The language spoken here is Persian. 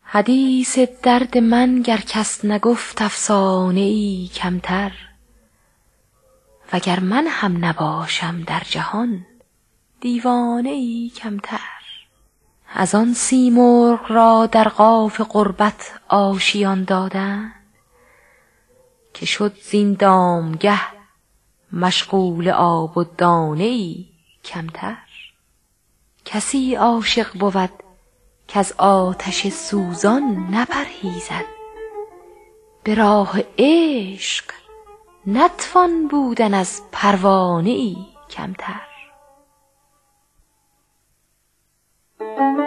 حدیث درد من گر کس نگفت افسانه ای کمتر، وگر من هم نباشم در جهان دیوانه ای کمتر. از آن سیمرغ را در قاف غربت آشیان دادند، که شد زین دامگه مشغول آب و دانه ای کمتر. کسی عاشق بود کز آتش سوزان نپرهیزد، به راه عشق نتوان بودن از پروانه ای کمتر.